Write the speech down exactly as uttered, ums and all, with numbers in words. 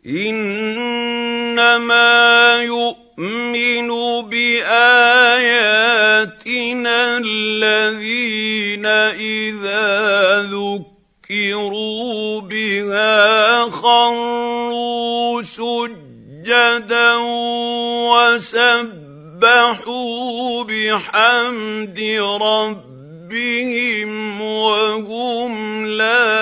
إنما يؤمن بآياتنا الذين إذا ذكروا بها خروا سجدا وسبحوا بحمد ربهم وهم لا